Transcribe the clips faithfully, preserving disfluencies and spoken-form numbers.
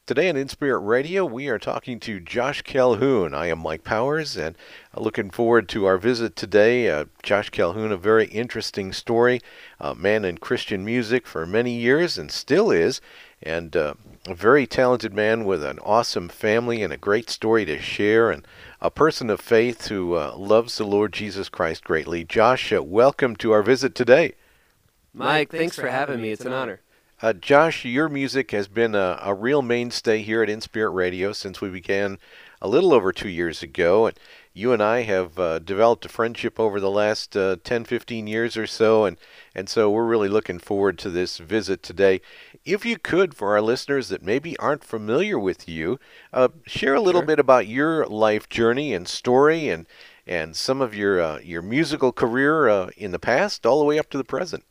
Today on In Spirit Radio, we are talking to Josh Calhoun. I am Mike Powers, and uh, looking forward to our visit today. Uh, Josh Calhoun, a very interesting story, a man in Christian music for many years and still is, and uh, a very talented man with an awesome family and a great story to share, and a person of faith who uh, loves the Lord Jesus Christ greatly. Josh, uh, welcome to our visit today. Mike, thanks for having me. It's an honor. Uh, Josh, your music has been a, a real mainstay here at In Spirit Radio since we began a little over two years ago. And you and I have uh, developed a friendship over the last uh, ten, fifteen years or so, and, and so we're really looking forward to this visit today. If you could, for our listeners that maybe aren't familiar with you, uh, share a little Sure. bit about your life journey and story and, and some of your, uh, your musical career uh, in the past all the way up to the present.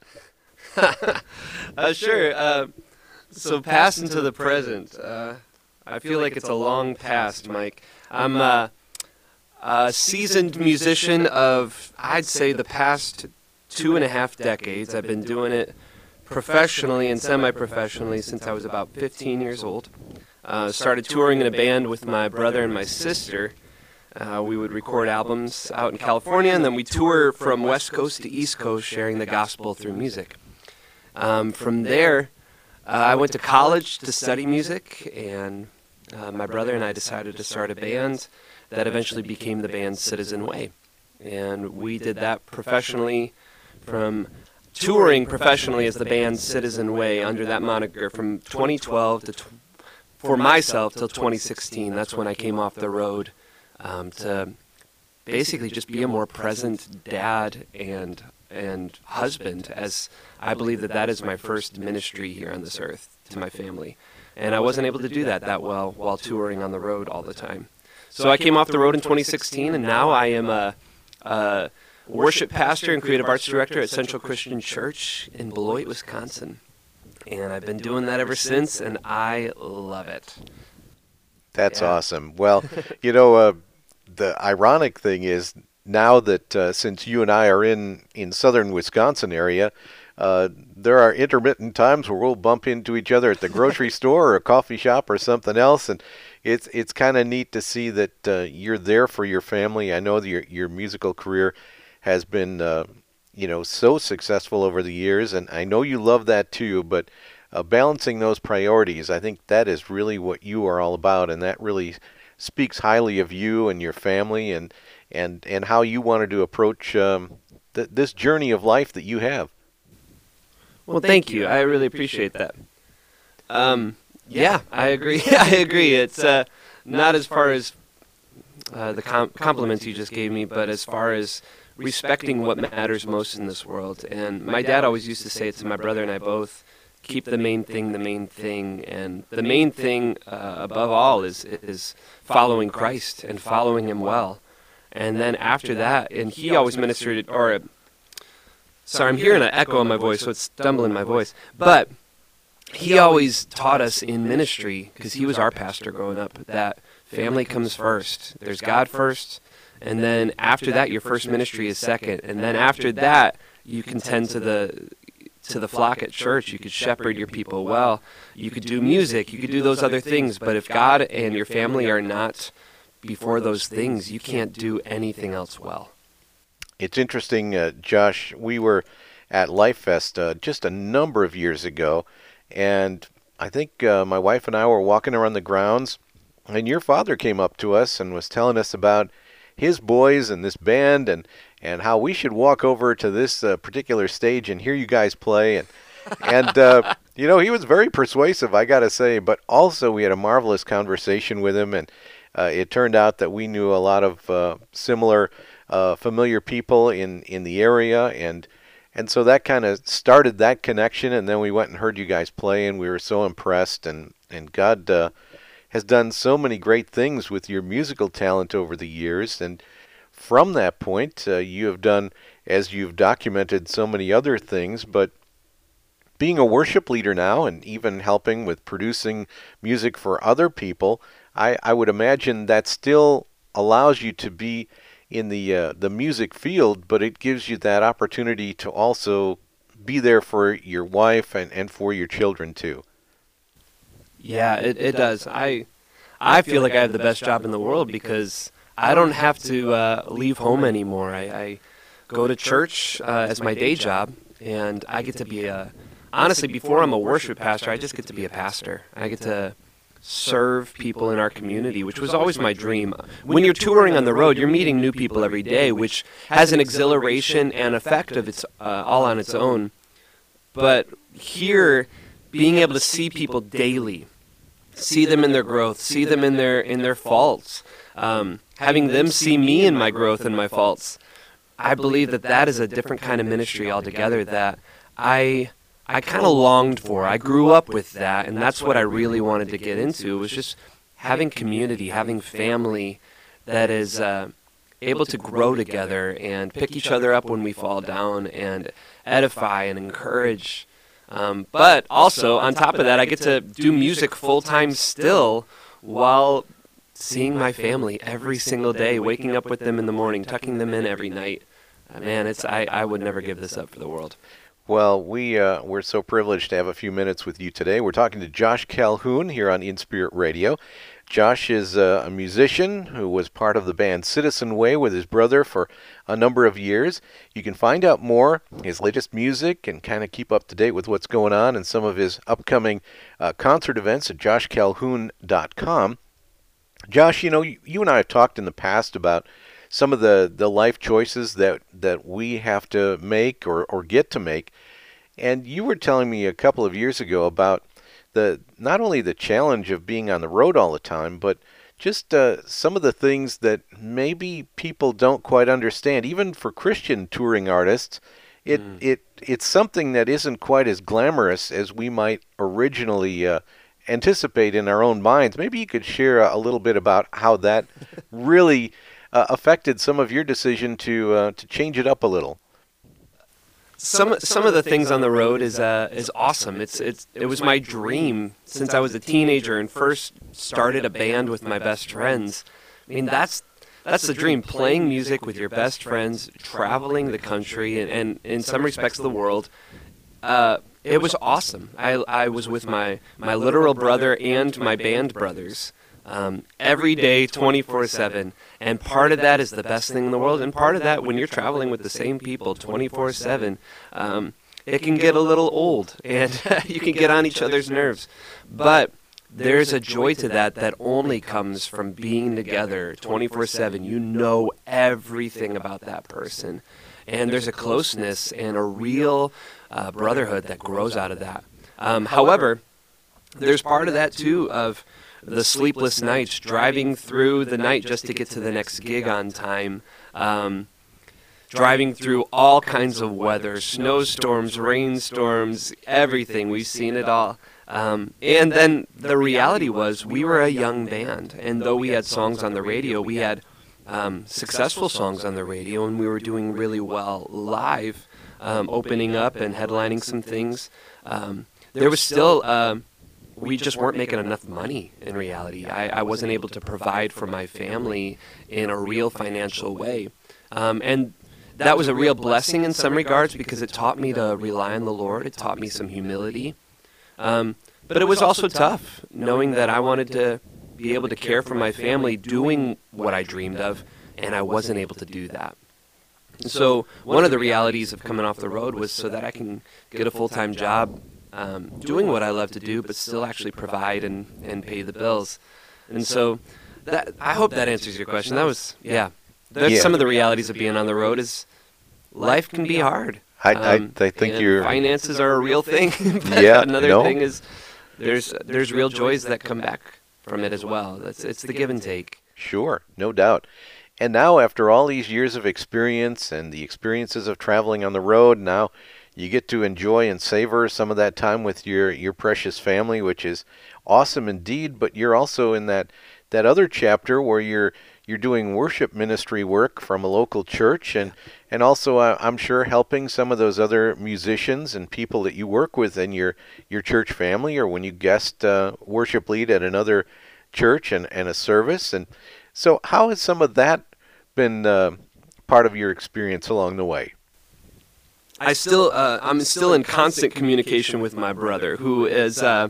uh, sure. Uh, so past into the present. Uh, I feel like it's a long past, Mike. I'm uh, a seasoned musician of, I'd say, the past two and a half decades. I've been doing it professionally and semi-professionally since I was about fifteen years old. Uh, started touring in a band with my brother and my sister. Uh, we would record albums out in California, and then we tour from West Coast to East Coast, sharing the gospel through music. Um, from there, uh, I went to college to study music, and uh, my brother and I decided to start a band that eventually became the band Citizen Way. And we did that professionally, from touring professionally as the band Citizen Way under that moniker from twenty twelve to, tw- for myself, till twenty sixteen. That's when I came off the road um, to basically just be a more present dad and and husband, as I believe that that is my first ministry here on this earth to my family. And I wasn't able to do that that well while touring on the road all the time. So I came off the road in twenty sixteen, and now I am a, a worship pastor and creative arts director at Central Christian Church in Beloit, Wisconsin. And I've been doing that ever since, and I love it. That's Yeah. awesome. Well, you know, uh, the ironic thing is now that uh, since you and I are in, in southern Wisconsin area, uh, there are intermittent times where we'll bump into each other at the grocery store or a coffee shop or something else, and it's it's kind of neat to see that uh, you're there for your family. I know that your your musical career has been uh, you know so successful over the years, and I know you love that too. But uh, balancing those priorities, I think that is really what you are all about, and that really speaks highly of you and your family, and and and how you wanted to approach um, th- this journey of life that you have. Well, thank you. I really appreciate that. Um, yeah, I agree. I agree. It's uh, not as far as uh, the com- compliments you just gave me, but as far as respecting what matters most in this world. And my dad always used to say it to my brother and I both, keep the main thing the main thing. And the main thing uh, above all is is following Christ and following him well. And then after that, and he always ministered, or sorry, I'm hearing an echo in my voice, so it's stumbling my voice. But he always taught us in ministry, because he was our pastor growing up, that family comes first. There's God first, and then after that, your first ministry is second. And then after that, you can tend to the to the flock at church. You could shepherd your people well. You could do music. You could do those other things. But if God and your family are not before those things, you can't do anything else well. It's interesting, uh, Josh. We were at Life Fest uh, just a number of years ago, and I think uh, my wife and I were walking around the grounds, and your father came up to us and was telling us about his boys and this band, and, and how we should walk over to this uh, particular stage and hear you guys play. And, and uh, you know, he was very persuasive, I got to say, but also we had a marvelous conversation with him, and uh, it turned out that we knew a lot of uh, similar Uh, familiar people in, in the area, and and so that kind of started that connection, and then we went and heard you guys play, and we were so impressed, and, and God uh, has done so many great things with your musical talent over the years, and from that point, uh, you have done, as you've documented, so many other things, but being a worship leader now, and even helping with producing music for other people, I, I would imagine that still allows you to be in the uh, the music field, but it gives you that opportunity to also be there for your wife and, and for your children too. Yeah, it, it does. I I feel like I have the best job in the world because I don't have to uh, leave home anymore. I, I go to church uh, as my day job, and I get to be a, honestly, before I'm a worship pastor, I just get to be a pastor. I get to serve people in our community, which was always my dream. When you're touring on the road, you're meeting new people every day, which has an exhilaration and effect of its uh, all on its own. But here, being able to see people daily, see them in their growth, see them in their in their faults, um, having them see me in my growth and my faults, I believe that that is a different kind of ministry altogether that I I kind of longed for. I grew up with that, and that's what I really wanted to get into, was just having community, having family that is uh, able to grow together and pick each other up when we fall down and edify and encourage. Um, but also, on top of that, I get to do music full-time still while seeing my family every single day, waking up with them in the morning, tucking them in every night. Uh, man, it's I, I would never give this up for the world. Well, we, uh, we're so privileged to have a few minutes with you today. We're talking to Josh Calhoun here on In Spirit Radio. Josh is uh, a musician who was part of the band Citizen Way with his brother for a number of years. You can find out more, his latest music, and kind of keep up to date with what's going on and some of his upcoming uh, concert events at josh calhoun dot com. Josh, you know, you, you and I have talked in the past about some of the, the life choices that, that we have to make or, or get to make. And you were telling me a couple of years ago about the not only the challenge of being on the road all the time, but just uh, some of the things that maybe people don't quite understand. Even for Christian touring artists, it mm. it it's something that isn't quite as glamorous as we might originally uh, anticipate in our own minds. Maybe you could share a little bit about how that really uh, affected some of your decision to uh, to change it up a little. Some some of the things on the road is uh, is awesome. It's it's it was my dream since I was a teenager and first started a band with my best friends. I mean, that's that's the dream: playing music with your best friends, traveling the country and, and in some respects the world. Uh, it was awesome. I I was with my my literal brother and my band brothers. Um, every day, twenty-four seven, and part of that is the best thing in the world, and part of that, when you're traveling with the same people twenty-four seven, um, it can get a little old, and you can get on each other's nerves, but there's a joy to that that only comes from being together twenty-four seven. You know everything about that person, and there's a closeness and a real uh, brotherhood that grows out of that. Um, however, there's part of that, too, of the sleepless nights, driving through the night just to get to the next gig on time, um, driving through all kinds of weather, snowstorms, rainstorms, everything. We've seen it all. Um, and then the reality was we were a young band, and though we had songs on the radio, we had um, successful songs on the radio, and we were doing really well live, um, opening up and headlining some things. Um, there was still... Uh, we just weren't making enough money in reality. I, I wasn't able to provide for my family in a real financial way. Um, and that was a real blessing in some regards because it taught me to rely on the Lord. It taught me some humility. Um, but it was also tough knowing that I wanted to be able to care for my family doing what I dreamed of, and I wasn't able to do that. And so one of the realities of coming off the road was so that I can get a full-time job Um, doing what I love to do, but still actually provide and, and pay the bills. And so that I hope that answers your question. That was, yeah. That's yeah. some of the realities of being on the road is life can be hard. I, Um, I, I think you're... Finances are a real thing. Yeah, Another no. thing is there's there's real joys that come back from it as well. That's It's the give and take. Sure, no doubt. And now, after all these years of experience and the experiences of traveling on the road, now you get to enjoy and savor some of that time with your, your precious family, which is awesome indeed. But you're also in that, that other chapter where you're you're doing worship ministry work from a local church, and and also uh, I'm sure helping some of those other musicians and people that you work with in your your church family, or when you guest uh, worship lead at another church and, and a service. And so, how has some of that been uh, part of your experience along the way? I still, uh, I'm still in constant communication with my brother, who is, uh,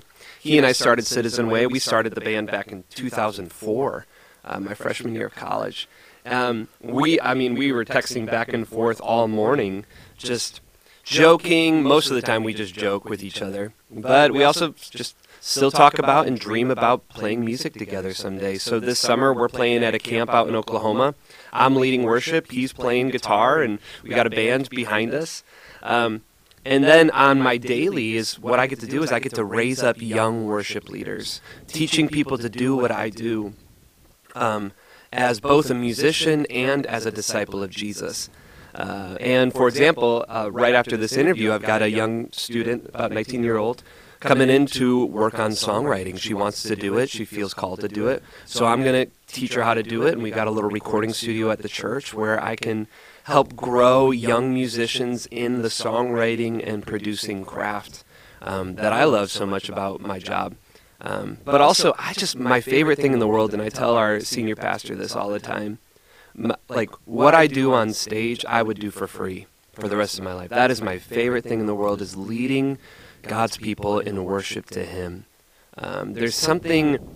he and I started Citizen Way. We started the band back in two thousand four, uh, my freshman year of college. Um, we, I mean, we were texting back and forth all morning, just joking. Most of the time we just joke with each other. But we also just still talk about and dream about playing music together someday. So this summer we're playing at a camp out in Oklahoma. I'm leading worship. He's playing guitar, and we got a band behind us. Um, and then on my daily is what I get to do is I get to raise up young worship leaders, teaching people to do what I do um, as both a musician and as a disciple of Jesus. Uh, and for example, uh, right after this interview, I've got a young student, about nineteen-year-old, coming in to work on songwriting. She wants to do it. She feels called to do it. So I'm going to teach her how to do it, and we've got a little recording studio at the church where I can help grow young musicians in the songwriting and producing craft um, that I love so much about my job. Um, but also, I just, my favorite thing in the world, and I tell our senior pastor this all the time, my, like, what I do on stage, I would do for free for the rest of my life. That is my favorite thing in the world, is leading God's people in worship to Him. Um, there's something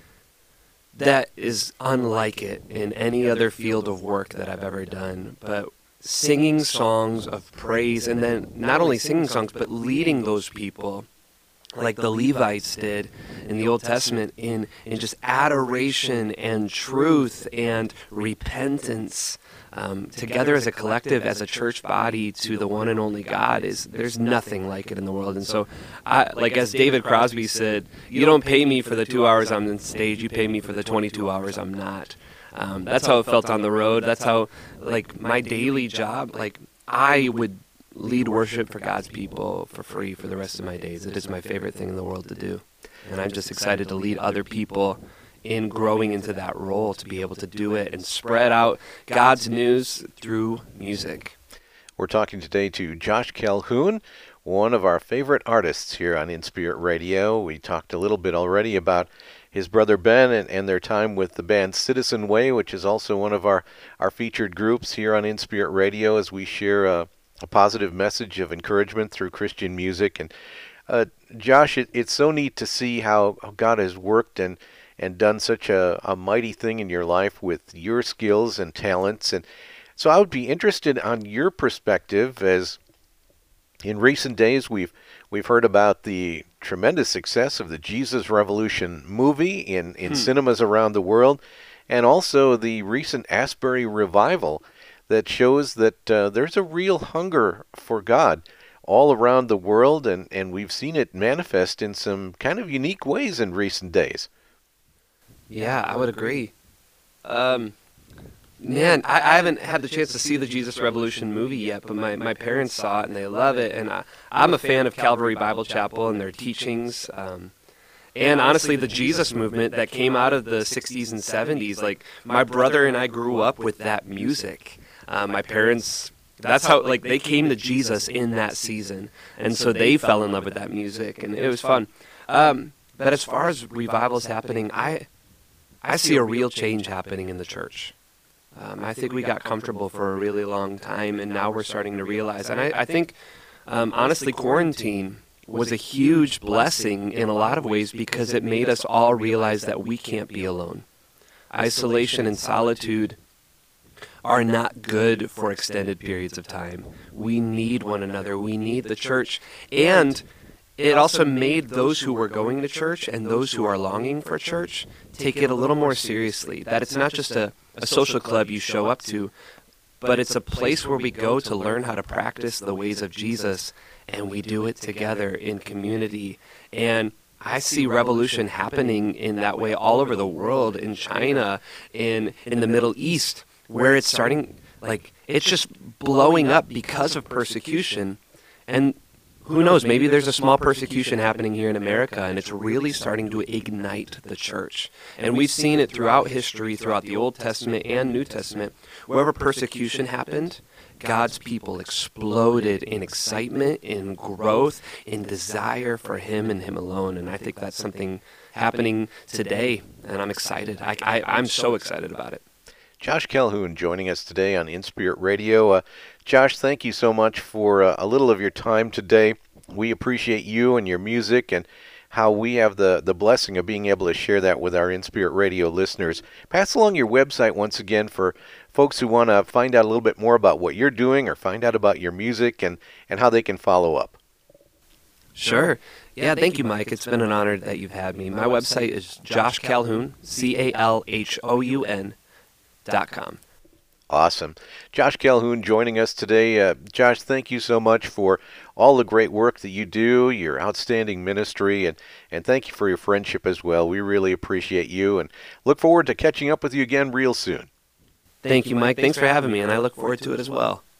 that is unlike it in any other field of work that I've ever done, but singing songs of praise, and then not only singing songs, but leading those people like the Levites did in the Old Testament in, in just adoration and truth and repentance um, together as a collective, as a church body to the one and only God. Is there's nothing like it in the world. And so, I, like as David Crosby said, you don't pay me for the two hours I'm on stage, you pay me for the twenty-two hours I'm not. Um, that's how it felt on the road. That's how, like, my daily job, like, I would lead worship for God's people for free for the rest of my days. It is my favorite thing in the world to do. And I'm just excited to lead other people in growing into that role, to be able to do it and spread out God's news through music. We're talking today to Josh Calhoun, one of our favorite artists here on In Spirit Radio. We talked a little bit already about his brother Ben and, and their time with the band Citizen Way, which is also one of our, our featured groups here on In Spirit Radio, as we share a a positive message of encouragement through Christian music. And uh, Josh, it, it's so neat to see how God has worked and, and done such a, a mighty thing in your life with your skills and talents. And so I would be interested on your perspective, as in recent days we've we've heard about the tremendous success of the Jesus Revolution movie in, in hmm. cinemas around the world, and also the recent Asbury revival that shows that uh, there's a real hunger for God all around the world, and, and we've seen it manifest in some kind of unique ways in recent days. Yeah, I would agree. Um, man, I, I haven't had the chance to see the Jesus Revolution movie yet, but my, my parents saw it and they love it, and I, I'm a fan of Calvary Bible Chapel and their teachings. Um, And honestly, the Jesus movement that came out of the sixties and seventies, like, my brother and I grew up with that music. Uh, my parents, that's how, like, they came to Jesus in that season. And so they fell in love with that music, and it was fun. Um, but as far as revivals happening, I I see a real change happening in the church. Um, I think we got comfortable for a really long time, and now we're starting to realize. And I, I think, um, honestly, quarantine was a huge blessing in a lot of ways, because it made us all realize that we can't be alone. Isolation and solitude are not good for extended periods of time. We need one another. We need the church. And it also made those who were going to church and those who are longing for church take it a little more seriously, that it's not just a, a social club you show up to, but it's a place where we go to learn how to practice the ways of Jesus, and we do it together in community. And I see revolution happening in that way all over the world, in China, in in the Middle East, where it's starting, like, it's just blowing up because of persecution. And who knows, maybe there's a small persecution happening here in America, and it's really starting to ignite the church. And we've seen it throughout history, throughout the Old Testament and New Testament. Wherever persecution happened, God's people exploded in excitement, in growth, in desire for Him and Him alone. And I think that's something happening today, and I'm excited. I, I, I'm so excited about it. Josh Calhoun joining us today on In Spirit Radio. Uh, Josh, thank you so much for uh, a little of your time today. We appreciate you and your music, and how we have the, the blessing of being able to share that with our In Spirit Radio listeners. Pass along your website once again for folks who want to find out a little bit more about what you're doing or find out about your music and, and how they can follow up. Sure. Yeah, thank you, Mike. It's been an honor that you've had me. My website is Josh Calhoun, C A L H O U N dot com. Awesome. Josh Calhoun joining us today. Uh, Josh, thank you so much for all the great work that you do, your outstanding ministry, and, and thank you for your friendship as well. We really appreciate you and look forward to catching up with you again real soon. Thank you, Mike. Thanks for having me, and I look forward to it as well.